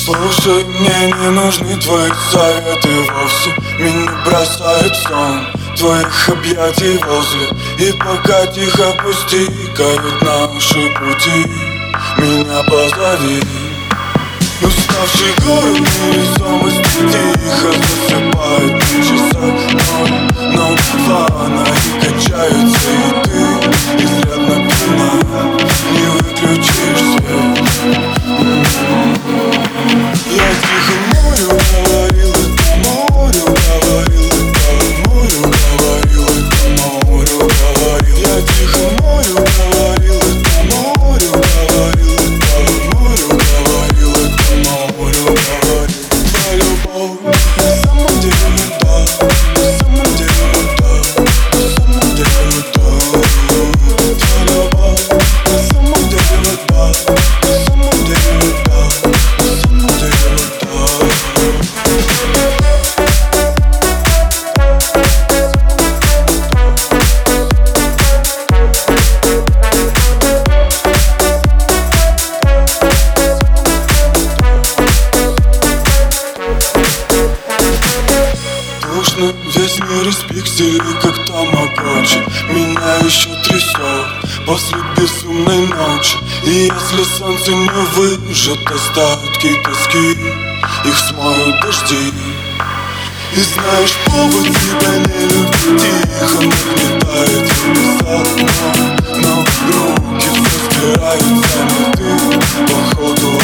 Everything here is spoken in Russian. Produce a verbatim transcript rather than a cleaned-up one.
Слушай, мне не нужны твои советы вовсе. Меня бросает сон твоих объятий возле. И пока тихо пустикают наши пути, меня позови. Уставший город невесомости тихо засыпает на часах ноль, ноль два. И качаются, и ты изрядно пьяна, не выключишь свет. Я тихо морю говорил это, морю говорил это, морю говорил это, морю говорил. Я тихо морю говорил это, морю говорил это, морю говорил это, морю говорил. Про любовь на самом деле да, на самом деле да, на самом деле да. Про любовь на самом деле да, на самом деле да, на самом деле да. Душно, весь мир из пикселей, как тамагочи. Меня еще трясет после безумной ночи. И если солнце не выжжет остатки тоски, их смоют дожди. И знаешь, повод тебя не любить тихо нагнетает небеса, но, но руки все стирают сами. Ты, походу,